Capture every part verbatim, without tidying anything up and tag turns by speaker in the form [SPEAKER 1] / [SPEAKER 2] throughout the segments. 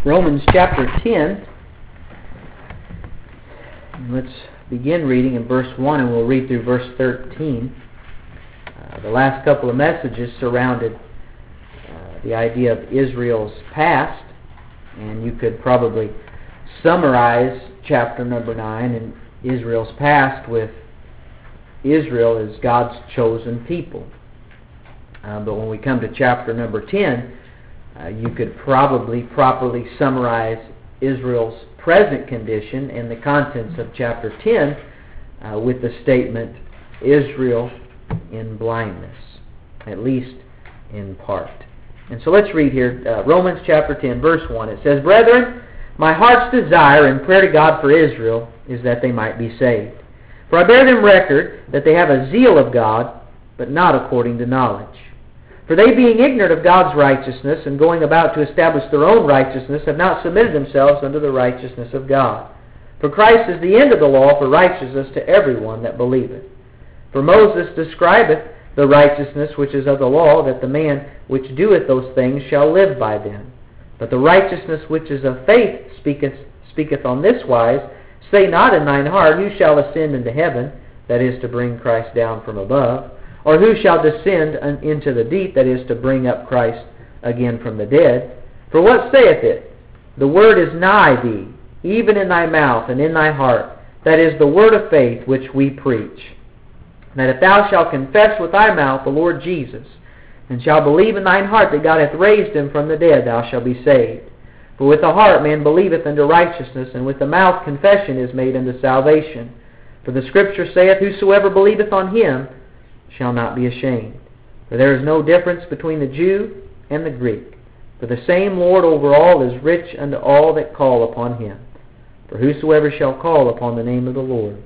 [SPEAKER 1] Romans chapter ten. Let's begin reading in verse one, and we'll read through verse thirteen. Uh, the last couple of messages surrounded uh, the idea of Israel's past, and you could probably summarize chapter number nine and Israel's past with Israel as God's chosen people. Uh, but when we come to chapter number ten, uh, you could probably properly summarize Israel's present condition and the contents of chapter ten uh, with the statement, Israel in blindness, at least in part. And so let's read here, uh, Romans chapter ten, verse one. It says, Brethren, my heart's desire and prayer to God for Israel is that they might be saved. For I bear them record that they have a zeal of God, but not according to knowledge. For they, being ignorant of God's righteousness, and going about to establish their own righteousness, have not submitted themselves unto the righteousness of God. For Christ is the end of the law for righteousness to everyone that believeth. For Moses describeth the righteousness which is of the law, that the man which doeth those things shall live by them. But the righteousness which is of faith speaketh, speaketh on this wise, Say not in thine heart, Who shall ascend into heaven, that is to bring Christ down from above? Or who shall descend into the deep, that is to bring up Christ again from the dead? For what saith it? The word is nigh thee, even in thy mouth and in thy heart. That is the word of faith which we preach. That if thou shalt confess with thy mouth the Lord Jesus, and shalt believe in thine heart that God hath raised him from the dead, thou shalt be saved. For with the heart man believeth unto righteousness, and with the mouth confession is made unto salvation. For the Scripture saith, Whosoever believeth on him shall not be ashamed. For there is no difference between the Jew and the Greek. For the same Lord over all is rich unto all that call upon him. For whosoever shall call upon the name of the Lord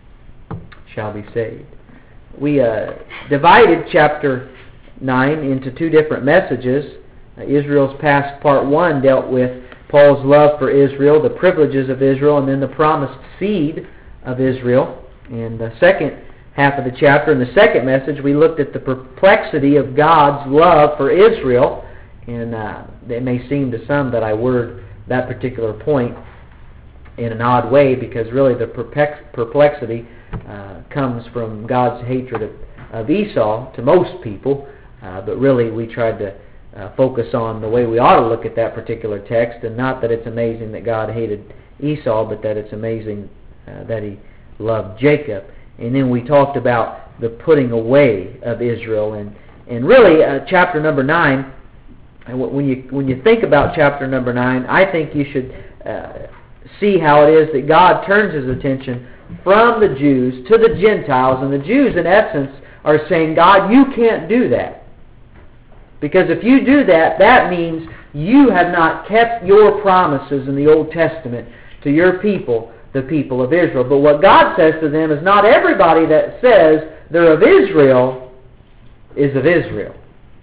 [SPEAKER 1] shall be saved. We uh, divided chapter nine into two different messages. Uh, Israel's past part one dealt with Paul's love for Israel, the privileges of Israel, and then the promised seed of Israel. And the second half of the chapter, in the second message, we looked at the perplexity of God's love for Israel. And uh, it may seem to some that I word that particular point in an odd way, because really the perplexity uh, comes from God's hatred of, of Esau to most people. Uh, but really we tried to uh, focus on the way we ought to look at that particular text, and not that it's amazing that God hated Esau, but that it's amazing uh, that he loved Jacob. And then we talked about the putting away of Israel. And, and really, uh, chapter number nine, when you, when you think about chapter number nine, I think you should uh, see how it is that God turns his attention from the Jews to the Gentiles. And the Jews, in essence, are saying, God, you can't do that. Because if you do that, that means you have not kept your promises in the Old Testament to your people, the people of Israel. But what God says to them is, not everybody that says they're of Israel is of Israel.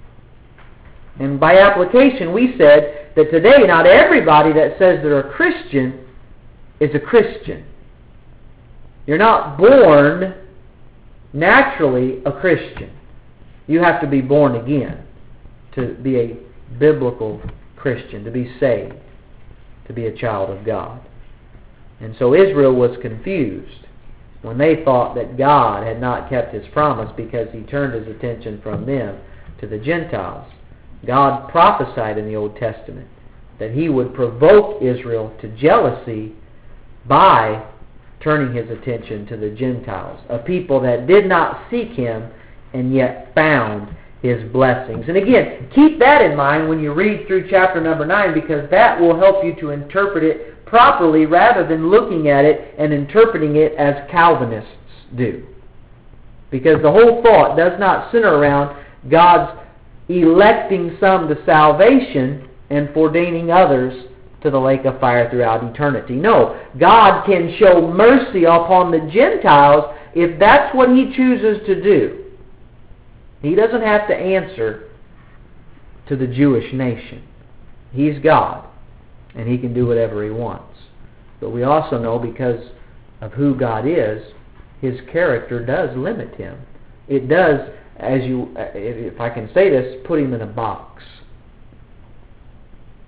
[SPEAKER 1] And by application, we said that today not everybody that says they're a Christian is a Christian. You're not born naturally a Christian. You have to be born again to be a biblical Christian, to be saved, to be a child of God. And so Israel was confused when they thought that God had not kept his promise, because he turned his attention from them to the Gentiles. God prophesied in the Old Testament that he would provoke Israel to jealousy by turning his attention to the Gentiles, a people that did not seek him and yet found his blessings. And again, keep that in mind when you read through chapter number nine, because that will help you to interpret it properly, rather than looking at it and interpreting it as Calvinists do. Because the whole thought does not center around God's electing some to salvation and ordaining others to the lake of fire throughout eternity. No, God can show mercy upon the Gentiles if that's what he chooses to do. He doesn't have to answer to the Jewish nation. He's God, and he can do whatever he wants. But we also know, because of who God is, his character does limit him. It does, as you, if I can say this, put him in a box.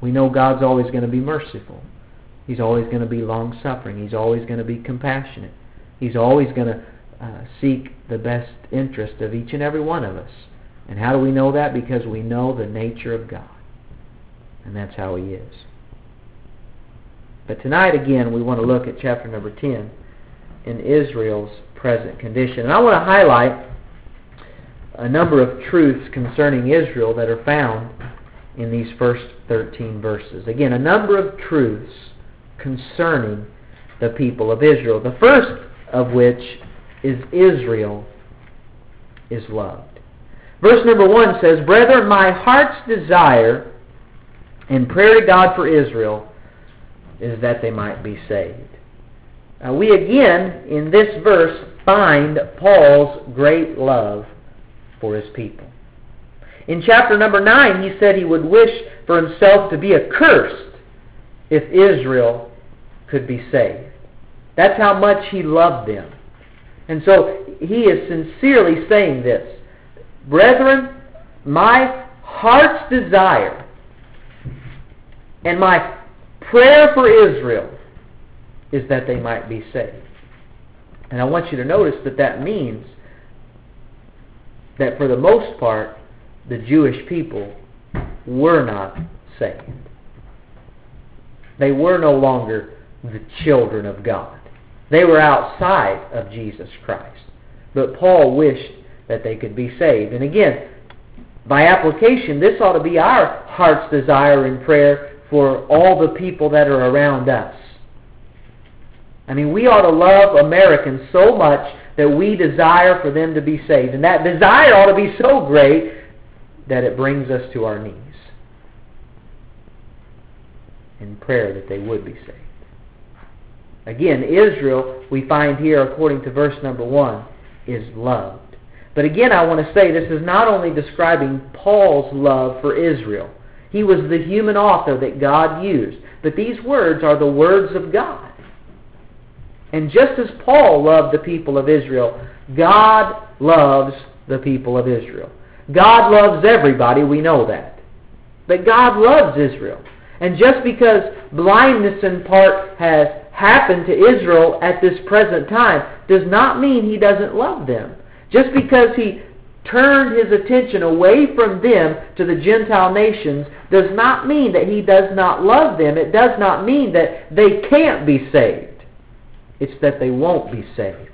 [SPEAKER 1] We know God's always going to be merciful. He's always going to be long-suffering. He's always going to be compassionate. He's always going to uh, seek the best interest of each and every one of us. And how do we know that? Because we know the nature of God. And that's how He is. But tonight, again, we want to look at chapter number ten in Israel's present condition. And I want to highlight a number of truths concerning Israel that are found in these first thirteen verses. Again, a number of truths concerning the people of Israel. The first of which is Israel is loved. Verse number one says, "Brethren, my heart's desire and prayer to God for Israel is that they might be saved." Uh, we again, in this verse, find Paul's great love for his people. In chapter number nine, he said he would wish for himself to be accursed if Israel could be saved. That's how much he loved them. And so he is sincerely saying this, "Brethren, my heart's desire and my prayer for Israel is that they might be saved." And I want you to notice that that means that for the most part, the Jewish people were not saved. They were no longer the children of God. They were outside of Jesus Christ. But Paul wished that they could be saved. And again, by application, this ought to be our heart's desire and prayer for all the people that are around us. I mean, we ought to love Americans so much that we desire for them to be saved. And that desire ought to be so great that it brings us to our knees in prayer that they would be saved. Again, Israel, we find here, according to verse number one, is loved. But again, I want to say this is not only describing Paul's love for Israel. He was the human author that God used. But these words are the words of God. And just as Paul loved the people of Israel, God loves the people of Israel. God loves everybody, we know that. But God loves Israel. And just because blindness in part has happened to Israel at this present time does not mean He doesn't love them. Just because He turned His attention away from them to the Gentile nations does not mean that He does not love them. It does not mean that they can't be saved. It's that they won't be saved.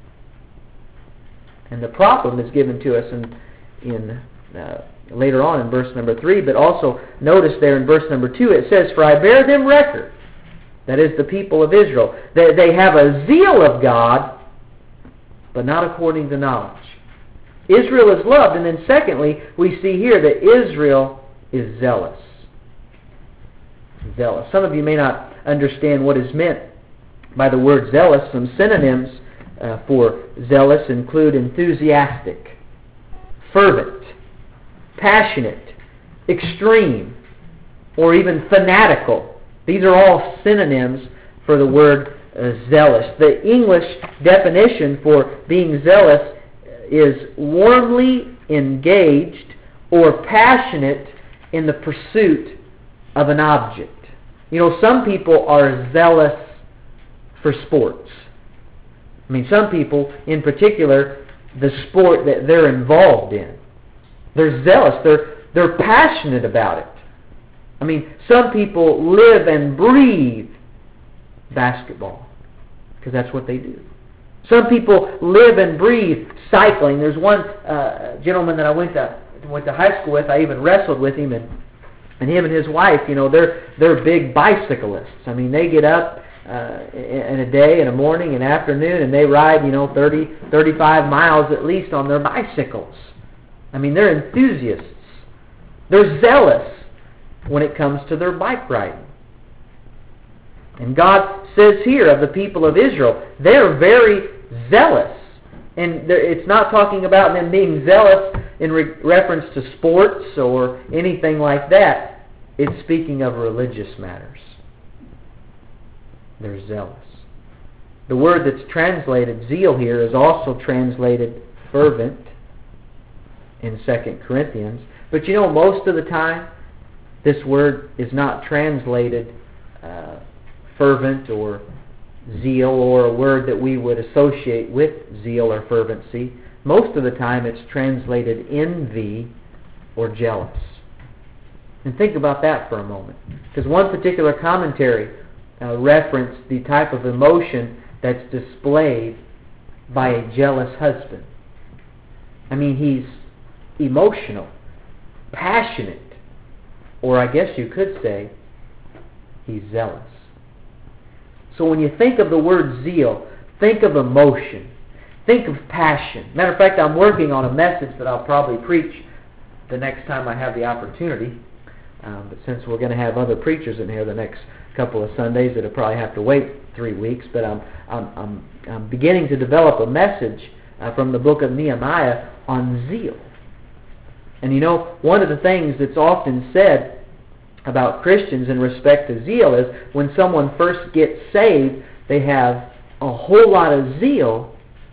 [SPEAKER 1] And the problem is given to us in, in uh, later on in verse number three, but also notice there in verse number two it says, "For I bear them record," that is the people of Israel, "that they have a zeal of God, but not according to knowledge." Israel is loved, and then secondly, we see here that Israel is zealous. Zealous. Some of you may not understand what is meant by the word zealous. Some synonyms uh, for zealous include enthusiastic, fervent, passionate, extreme, or even fanatical. These are all synonyms for the word uh, zealous. The English definition for being zealous is warmly engaged or passionate in the pursuit of an object. You know, some people are zealous for sports. I mean, some people, in particular, the sport that they're involved in. They're zealous. They're, they're passionate about it. I mean, some people live and breathe basketball because that's what they do. Some people live and breathe cycling. There's one uh, gentleman that I went to went to high school with. I even wrestled with him, and and him and his wife, you know, they're they're big bicyclists. I mean, they get up uh, in a day, in a morning, and afternoon, and they ride, you know, thirty, thirty-five miles at least on their bicycles. I mean, they're enthusiasts. They're zealous when it comes to their bike riding. And God says here of the people of Israel, they're very zealous. And it's not talking about them being zealous in re- reference to sports or anything like that. It's speaking of religious matters. They're zealous. The word that's translated zeal here is also translated fervent in Second Corinthians. But you know, most of the time, This word is not translated uh, fervent or zeal, or a word that we would associate with zeal or fervency. Most of the time it's translated envy or jealous. And think about that for a moment. Because one particular commentary uh, referenced the type of emotion that's displayed by a jealous husband. I mean, he's emotional, passionate, or I guess you could say he's zealous. So when you think of the word zeal, think of emotion. Think of passion. Matter of fact, I'm working on a message that I'll probably preach the next time I have the opportunity. Um, but since we're going to have other preachers in here the next couple of Sundays, it'll probably have to wait three weeks. But I'm I'm I'm, I'm beginning to develop a message uh, from the book of Nehemiah on zeal. And you know, one of the things that's often said about Christians in respect to zeal is when someone first gets saved, they have a whole lot of zeal,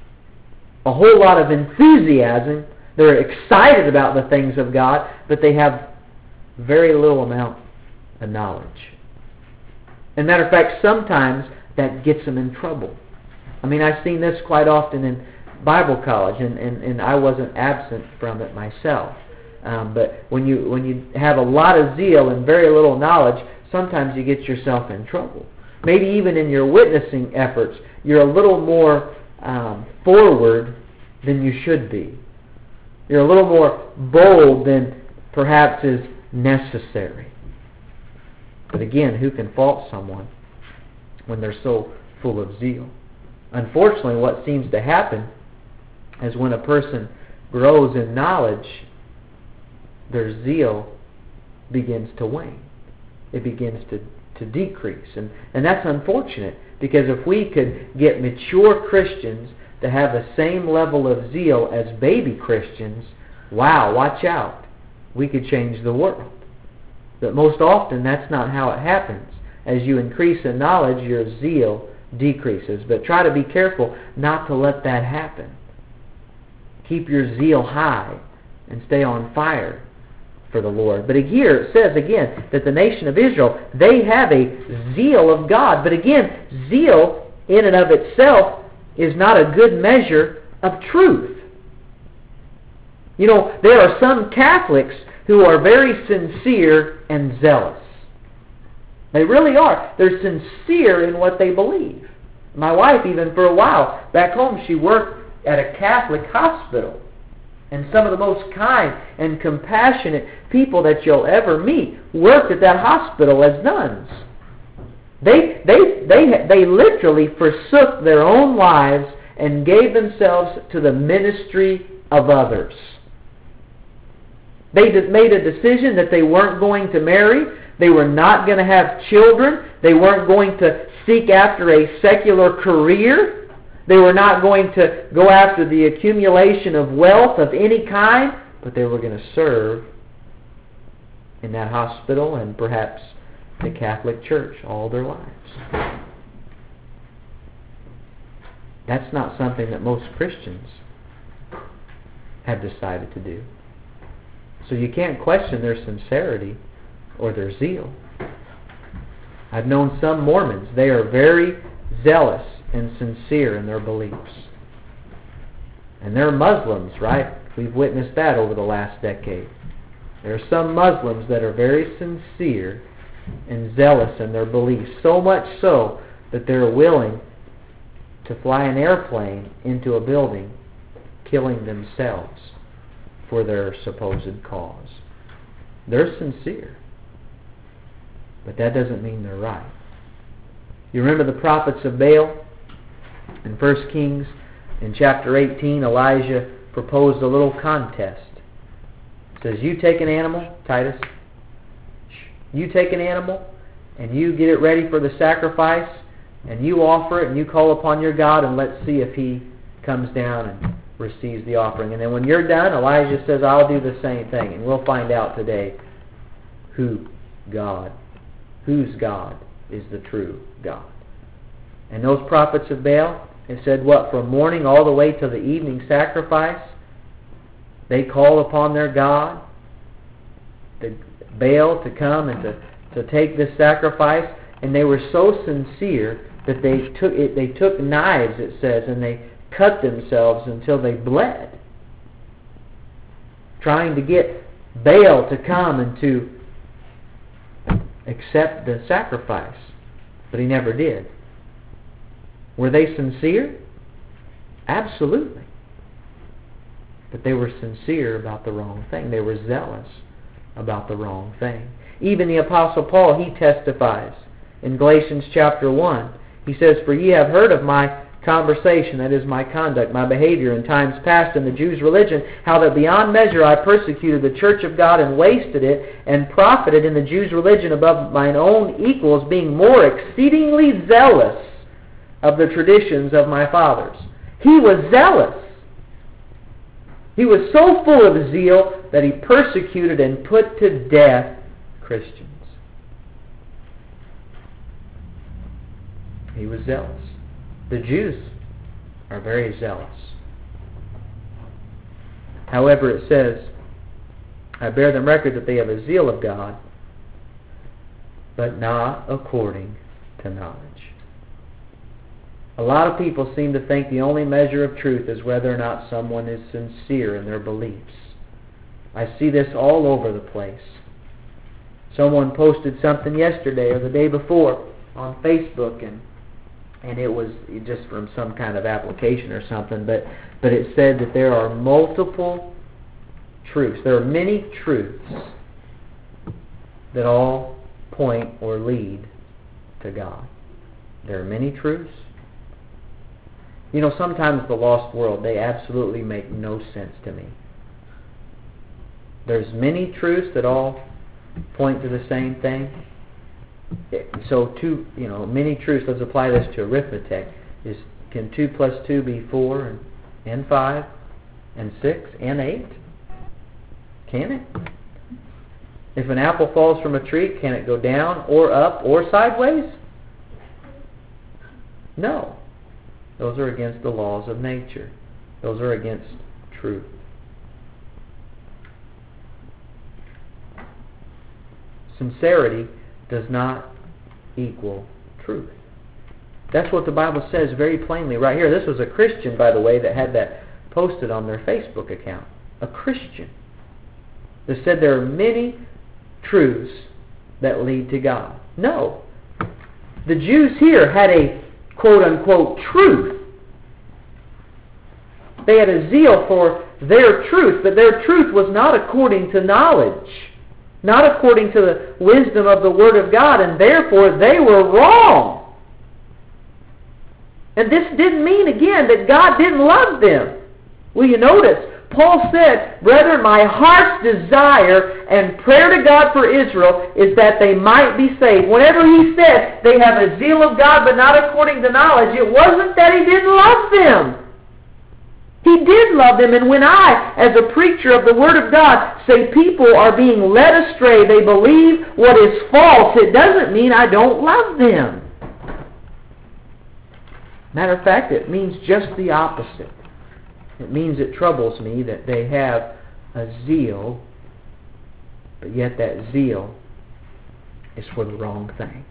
[SPEAKER 1] a whole lot of enthusiasm. They're excited about the things of God, but they have very little amount of knowledge. As a matter of fact, sometimes that gets them in trouble. I mean, I've seen this quite often in Bible college, and, and, and I wasn't absent from it myself. Um, but when you when you have a lot of zeal and very little knowledge, sometimes you get yourself in trouble. Maybe even in your witnessing efforts, you're a little more um, forward than you should be. You're a little more bold than perhaps is necessary. But again, who can fault someone when they're so full of zeal? Unfortunately, what seems to happen is when a person grows in knowledge, their zeal begins to wane. It begins to, to decrease. And, and that's unfortunate, because if we could get mature Christians to have the same level of zeal as baby Christians, wow, watch out. We could change the world. But most often that's not how it happens. As you increase in knowledge, your zeal decreases. But try to be careful not to let that happen. Keep your zeal high and stay on fire for the Lord. But here it says again that the nation of Israel, they have a zeal of God. But again, zeal in and of itself is not a good measure of truth. You know, there are some Catholics who are very sincere and zealous. They really are. They're sincere in what they believe. My wife, even for a while, back home, she worked at a Catholic hospital. And some of the most kind and compassionate people that you'll ever meet worked at that hospital as nuns. They, they, they, they literally forsook their own lives and gave themselves to the ministry of others. They made a decision that they weren't going to marry. They were not going to have children. They weren't going to seek after a secular career. They were not going to go after the accumulation of wealth of any kind, but they were going to serve in that hospital and perhaps the Catholic Church all their lives. That's not something that most Christians have decided to do. So you can't question their sincerity or their zeal. I've known some Mormons. They are very zealous and sincere in their beliefs. And they're Muslims, right? We've witnessed that over the last decade. There are some Muslims that are very sincere and zealous in their beliefs, so much so that they're willing to fly an airplane into a building, killing themselves for their supposed cause. They're sincere, but that doesn't mean they're right. You remember the prophets of Baal? In First Kings, in chapter eighteen, Elijah proposed a little contest. It says, you take an animal, Titus, you take an animal, and you get it ready for the sacrifice, and you offer it, and you call upon your God, and let's see if He comes down and receives the offering. And then when you're done, Elijah says, I'll do the same thing. And we'll find out today who God, whose God is the true God. And those prophets of Baal, it said what, from morning all the way to the evening sacrifice, they call upon their God. The, Baal to come and to, to take this sacrifice, and they were so sincere that they took it, they took knives, it says, and they cut themselves until they bled, trying to get Baal to come and to accept the sacrifice. But he never did. Were they sincere? Absolutely. But they were sincere about the wrong thing. They were zealous about the wrong thing. Even the Apostle Paul, he testifies in Galatians chapter one. He says, "For ye have heard of my conversation," that is my conduct, my behavior in times past in the Jews' religion, how that beyond measure I persecuted the church of God and wasted it, and profited in the Jews' religion above mine own equals, being more exceedingly zealous of the traditions of my fathers. He was zealous. He was so full of zeal that he persecuted and put to death Christians. He was zealous. The Jews are very zealous. However, it says, "I bear them record that they have a zeal of God, but not according to knowledge." A lot of people seem to think the only measure of truth is whether or not someone is sincere in their beliefs. I see this all over the place. Someone posted something yesterday or the day before on Facebook, and and it was just from some kind of application or something, but, but it said that there are multiple truths. There are many truths that all point or lead to God. There are many truths. You know, sometimes the lost world, they absolutely make no sense to me. There's many truths that all point to the same thing. So two, you know, many truths. Let's apply this to arithmetic. Is can two plus two be four and, and five and six and eight? Can it? If an apple falls from a tree, can it go down or up or sideways? No. Those are against the laws of nature. Those are against truth. Sincerity does not equal truth. That's what the Bible says very plainly right here. This was a Christian, by the way, that had that posted on their Facebook account. A Christian that said there are many truths that lead to God. No. The Jews here had a quote-unquote truth. They had a zeal for their truth, but their truth was not according to knowledge, not according to the wisdom of the Word of God, and therefore they were wrong. And this didn't mean, again, that God didn't love them. Will you notice? Paul said, "Brethren, my heart's desire and prayer to God for Israel is that they might be saved." Whenever he said they have a zeal of God but not according to knowledge, it wasn't that he didn't love them. He did love them, and when I, as a preacher of the Word of God, say people are being led astray, they believe what is false, it doesn't mean I don't love them. Matter of fact, it means just the opposite. It means it troubles me that they have a zeal, but yet that zeal is for the wrong thing.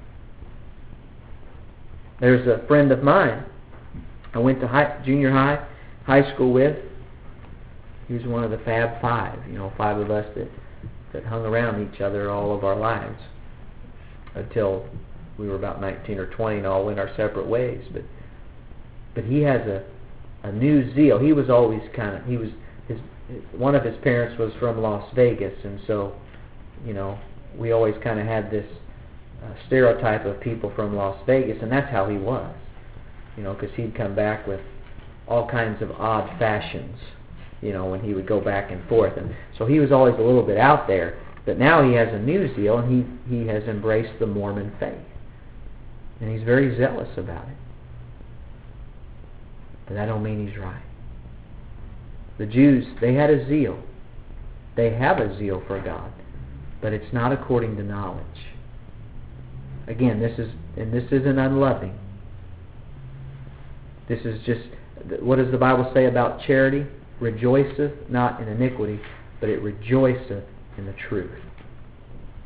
[SPEAKER 1] There's a friend of mine I went to high, junior high, high school with. He was one of the Fab Five, you know, five of us that, that hung around each other all of our lives until we were about nineteen or twenty and all went our separate ways. But but he has a a new zeal. He was always kind of, he was, his, one of his parents was from Las Vegas, and so, you know, we always kind of had this uh, stereotype of people from Las Vegas, and that's how he was, you know, because he'd come back with all kinds of odd fashions, you know, when he would go back and forth, and so he was always a little bit out there, but now he has a new zeal, and he, he has embraced the Mormon faith, and he's very zealous about it. But that don't mean he's right. The Jews, they had a zeal. They have a zeal for God, but it's not according to knowledge. Again, this is, and this isn't unloving. This is just, what does the Bible say about charity? Rejoiceth not in iniquity, but it rejoiceth in the truth.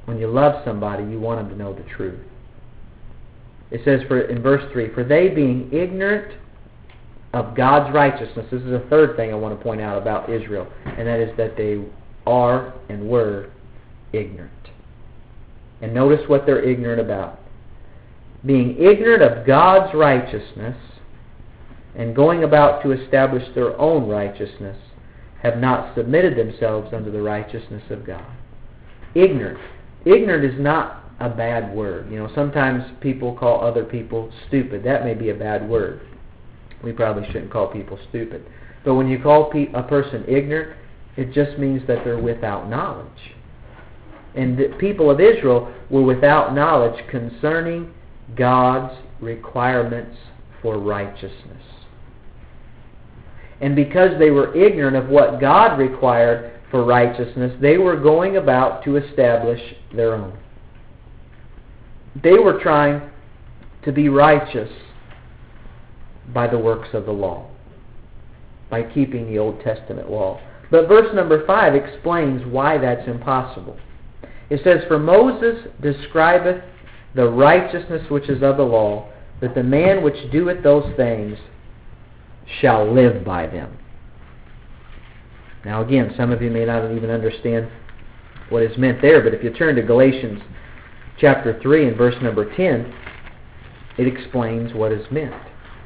[SPEAKER 1] When you love somebody, you want them to know the truth. It says for in verse three, for they being ignorant of God's righteousness. This is a third thing I want to point out about Israel, and that is that they are and were ignorant. And notice what they're ignorant about. Being ignorant of God's righteousness and going about to establish their own righteousness, have not submitted themselves unto the righteousness of God. Ignorant. Ignorant is not a bad word. You know, sometimes people call other people stupid. That may be a bad word. We probably shouldn't call people stupid. But when you call pe- a person ignorant, it just means that they're without knowledge. And the people of Israel were without knowledge concerning God's requirements for righteousness. And because they were ignorant of what God required for righteousness, they were going about to establish their own. They were trying to be righteous by the works of the law, by keeping the Old Testament law. But verse number five explains why that's impossible. It says, for Moses describeth the righteousness which is of the law, that the man which doeth those things shall live by them. Now again, some of you may not even understand what is meant there, but if you turn to Galatians chapter three and verse number ten, it explains what is meant.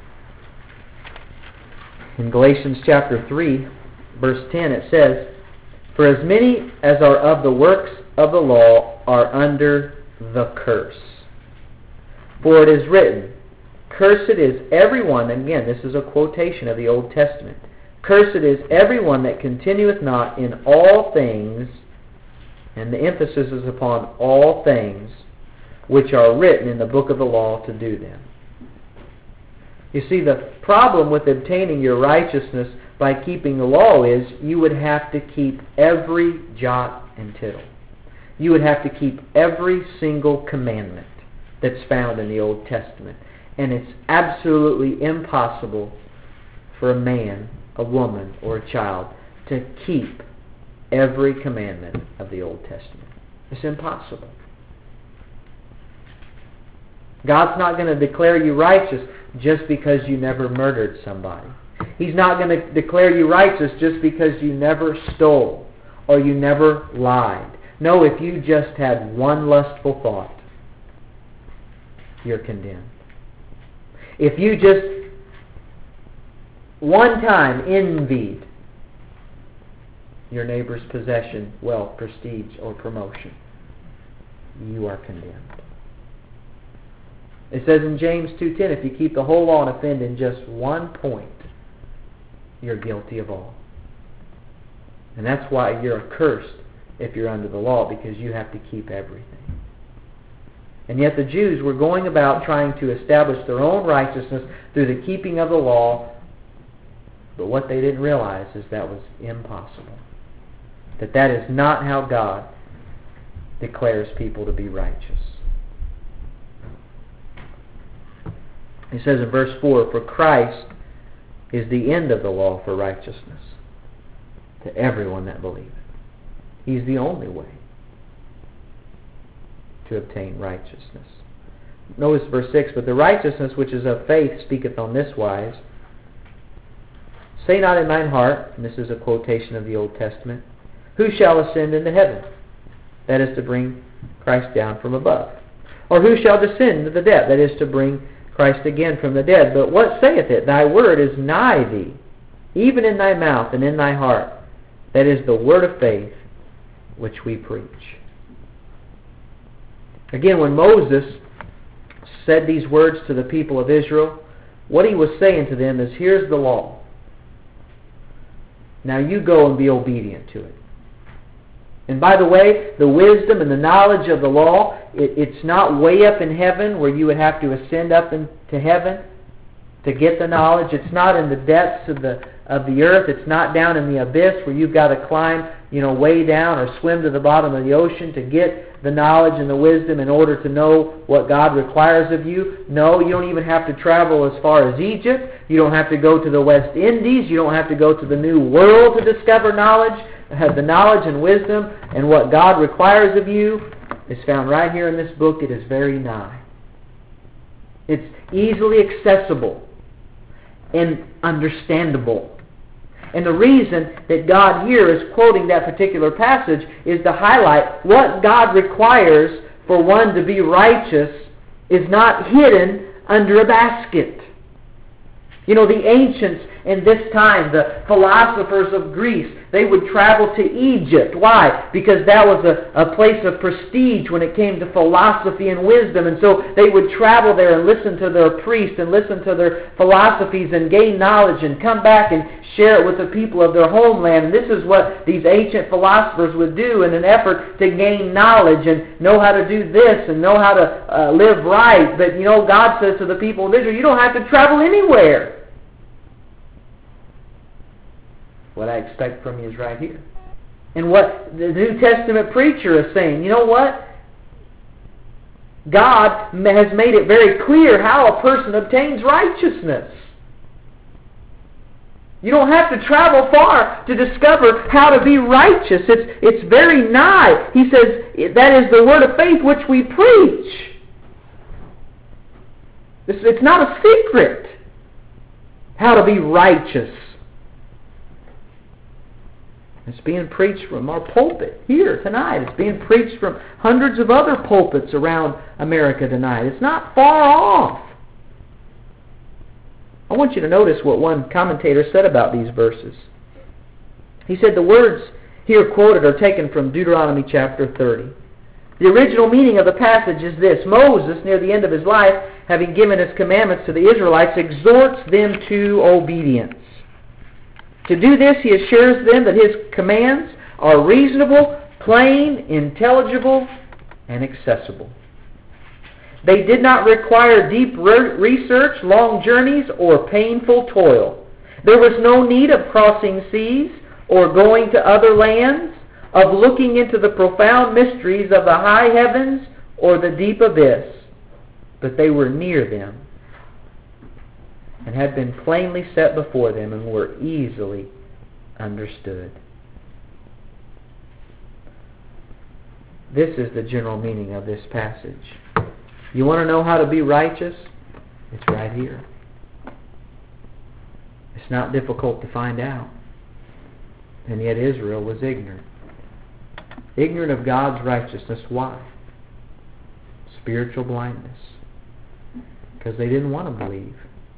[SPEAKER 1] In Galatians chapter three, verse ten, it says, for as many as are of the works of the law are under the curse. For it is written, cursed is everyone, and again, this is a quotation of the Old Testament, cursed is everyone that continueth not in all things, and the emphasis is upon all things, which are written in the book of the law to do them. You see, the problem with obtaining your righteousness by keeping the law is you would have to keep every jot and tittle. You would have to keep every single commandment that's found in the Old Testament. And it's absolutely impossible for a man, a woman, or a child to keep every commandment of the Old Testament. It's impossible. God's not going to declare you righteous just because you never murdered somebody. He's not going to declare you righteous just because you never stole or you never lied. No, if you just had one lustful thought, you're condemned. If you just one time envied your neighbor's possession, wealth, prestige, or promotion, you are condemned. It says in James two ten, if you keep the whole law and offend in just one point, you're guilty of all. And that's why you're accursed if you're under the law, because you have to keep everything. And yet the Jews were going about trying to establish their own righteousness through the keeping of the law, but what they didn't realize is that was impossible. That that is not how God declares people to be righteous. He says in verse four, for Christ is the end of the law for righteousness to everyone that believeth. He's the only way to obtain righteousness. Notice verse six, but the righteousness which is of faith speaketh on this wise, say not in thine heart, and this is a quotation of the Old Testament, who shall ascend into heaven? That is to bring Christ down from above. Or who shall descend into the depth? That is to bring Christ again from the dead. But what saith it? Thy word is nigh thee, even in thy mouth and in thy heart. That is the word of faith which we preach. Again, when Moses said these words to the people of Israel, what he was saying to them is, here's the law. Now you go and be obedient to it. And by the way, the wisdom and the knowledge of the law, it, it's not way up in heaven where you would have to ascend up into heaven to get the knowledge. It's not in the depths of the of the earth. It's not down in the abyss where you've got to climb, you know, way down or swim to the bottom of the ocean to get the knowledge and the wisdom in order to know what God requires of you. No, you don't even have to travel as far as Egypt. You don't have to go to the West Indies. You don't have to go to the New World to discover knowledge. The knowledge and wisdom and what God requires of you is found right here in this book. It is very nigh. It's easily accessible and understandable. And the reason that God here is quoting that particular passage is to highlight what God requires for one to be righteous is not hidden under a basket. You know, the ancients in this time, the philosophers of Greece, they would travel to Egypt. Why? Because that was a, a place of prestige when it came to philosophy and wisdom. And so they would travel there and listen to their priests and listen to their philosophies and gain knowledge and come back and share it with the people of their homeland. And this is what these ancient philosophers would do in an effort to gain knowledge and know how to do this and know how to uh, live right. But, you know, God says to the people of Israel, you don't have to travel anywhere. What I expect from you is right here. And what the New Testament preacher is saying, you know what? God has made it very clear how a person obtains righteousness. You don't have to travel far to discover how to be righteous. It's, it's very nigh. He says that is the word of faith which we preach. It's, it's not a secret how to be righteous. It's being preached from our pulpit here tonight. It's being preached from hundreds of other pulpits around America tonight. It's not far off. I want you to notice what one commentator said about these verses. He said the words here quoted are taken from Deuteronomy chapter thirty. The original meaning of the passage is this: Moses, near the end of his life, having given his commandments to the Israelites, exhorts them to obedience. To do this, he assures them that his commands are reasonable, plain, intelligible, and accessible. They did not require deep re- research, long journeys, or painful toil. There was no need of crossing seas or going to other lands, of looking into the profound mysteries of the high heavens or the deep abyss, but they were near them and had been plainly set before them and were easily understood. This is the general meaning of this passage. You want to know how to be righteous? It's right here. It's not difficult to find out. And yet Israel was ignorant. Ignorant of God's righteousness. Why? Spiritual blindness. Because they didn't want to believe.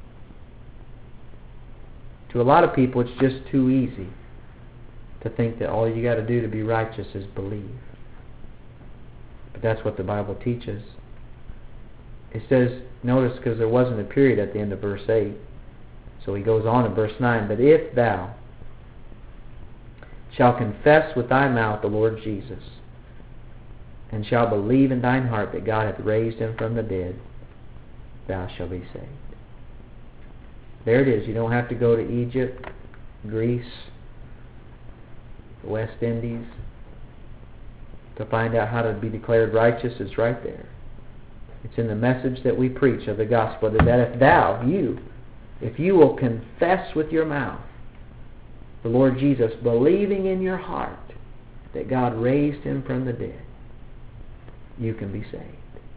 [SPEAKER 1] To a lot of people, it's just too easy to think that all you got to do to be righteous is believe. But that's what the Bible teaches. It says, notice, because there wasn't a period at the end of verse eight. So he goes on in verse nine, but if thou shalt confess with thy mouth the Lord Jesus, and shalt believe in thine heart that God hath raised him from the dead, thou shalt be saved. There it is. You don't have to go to Egypt, Greece, the West Indies to find out how to be declared righteous. It's right there. It's in the message that we preach of the gospel, that if thou, you, if you will confess with your mouth the Lord Jesus, believing in your heart that God raised him from the dead, you can be saved.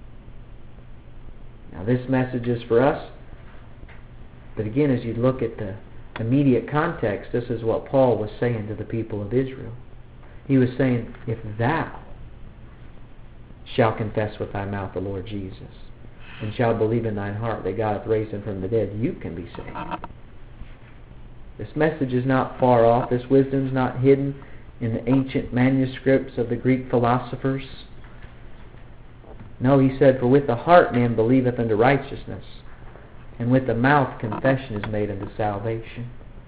[SPEAKER 1] Now this message is for us. But again, as you look at the immediate context, this is what Paul was saying to the people of Israel. He was saying, if thou shalt confess with thy mouth the Lord Jesus, and shalt believe in thine heart that God hath raised him from the dead, you can be saved. This message is not far off. This wisdom is not hidden in the ancient manuscripts of the Greek philosophers. No, he said, for with the heart man believeth unto righteousness, and with the mouth confession is made unto salvation.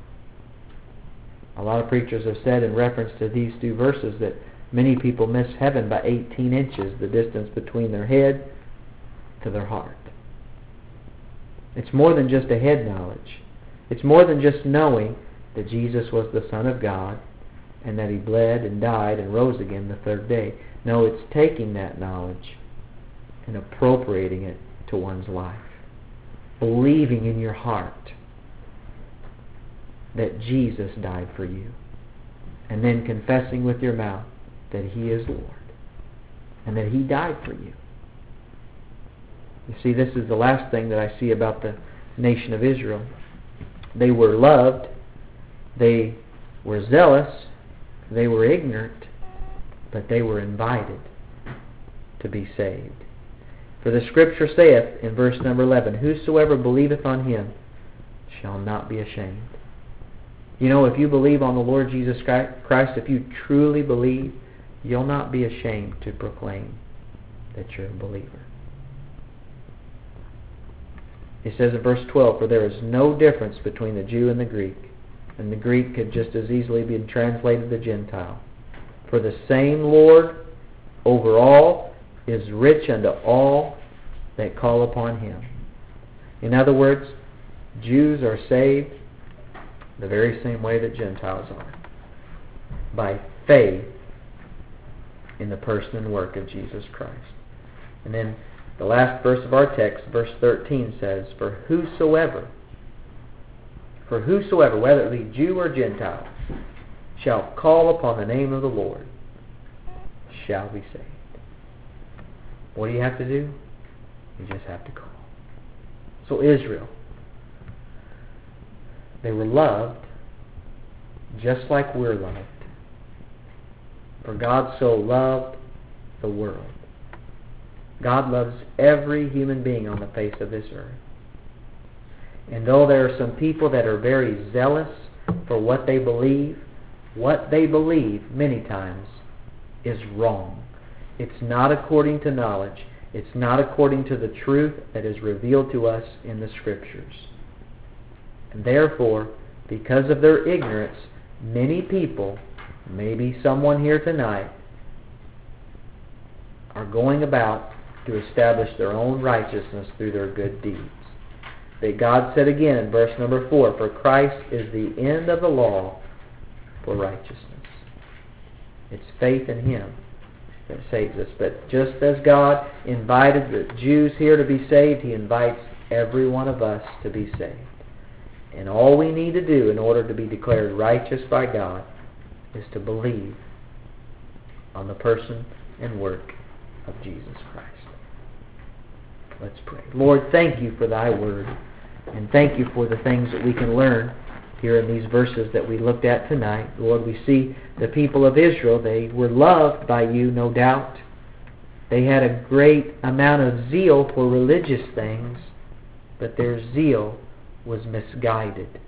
[SPEAKER 1] A lot of preachers have said in reference to these two verses that many people miss heaven by eighteen inches, the distance between their head to their heart. It's more than just a head knowledge. It's more than just knowing that Jesus was the Son of God and that he bled and died and rose again the third day. No, it's taking that knowledge and appropriating it to one's life. Believing in your heart that Jesus died for you, and then confessing with your mouth that he is Lord. and that He died for you. You see, this is the last thing that I see about the nation of Israel. They were loved, they were zealous, they were ignorant, but they were invited to be saved. For the Scripture saith in verse number eleven, whosoever believeth on Him shall not be ashamed. You know, if you believe on the Lord Jesus Christ, if you truly believe, you'll not be ashamed to proclaim that you're a believer. He says in verse twelve, for there is no difference between the Jew and the Greek, and the Greek could just as easily be translated the Gentile. For the same Lord over all is rich unto all that call upon Him. In other words, Jews are saved the very same way that Gentiles are, by faith in the person and work of Jesus Christ. And then the last verse of our text, verse thirteen, says, For whosoever, for whosoever, whether it be Jew or Gentile, shall call upon the name of the Lord, shall be saved. What do you have to do? You just have to call. So Israel, they were loved just like we're loved. For God so loved the world. God loves every human being on the face of this earth. And though there are some people that are very zealous for what they believe, what they believe many times is wrong. It's not according to knowledge. It's not according to the truth that is revealed to us in the Scriptures. And therefore, because of their ignorance, many people, maybe someone here tonight, are going about to establish their own righteousness through their good deeds. That God said again in verse number four, For Christ is the end of the law for righteousness. It's faith in Him that saves us. But just as God invited the Jews here to be saved, He invites every one of us to be saved. And all we need to do in order to be declared righteous by God is to believe on the person and work of Jesus Christ. Let's pray. Lord, thank You for Thy Word, and thank You for the things that we can learn here in these verses that we looked at tonight. Lord, we see the people of Israel, they were loved by You, no doubt. They had a great amount of zeal for religious things, but their zeal was misguided.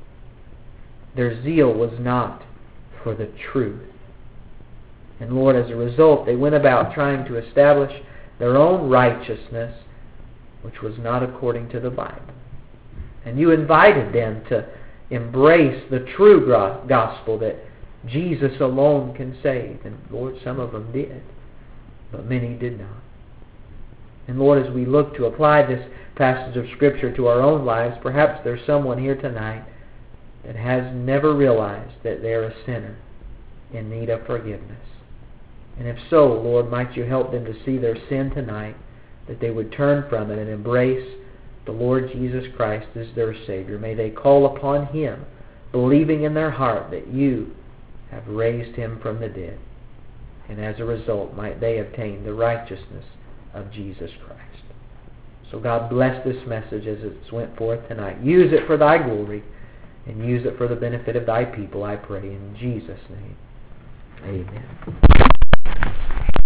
[SPEAKER 1] Their zeal was not for the truth. And Lord, as a result, they went about trying to establish their own righteousness, which was not according to the Bible. And You invited them to embrace the true gospel that Jesus alone can save. And Lord, some of them did, but many did not. And Lord, as we look to apply this passage of Scripture to our own lives, perhaps there's someone here tonight that has never realized that they're a sinner in need of forgiveness. And if so, Lord, might You help them to see their sin tonight, that they would turn from it and embrace the Lord Jesus Christ as their Savior. May they call upon Him, believing in their heart that You have raised Him from the dead. And as a result, might they obtain the righteousness of Jesus Christ. So God, bless this message as it went forth tonight. Use it for Thy glory, and use it for the benefit of Thy people, I pray in Jesus' name. Amen.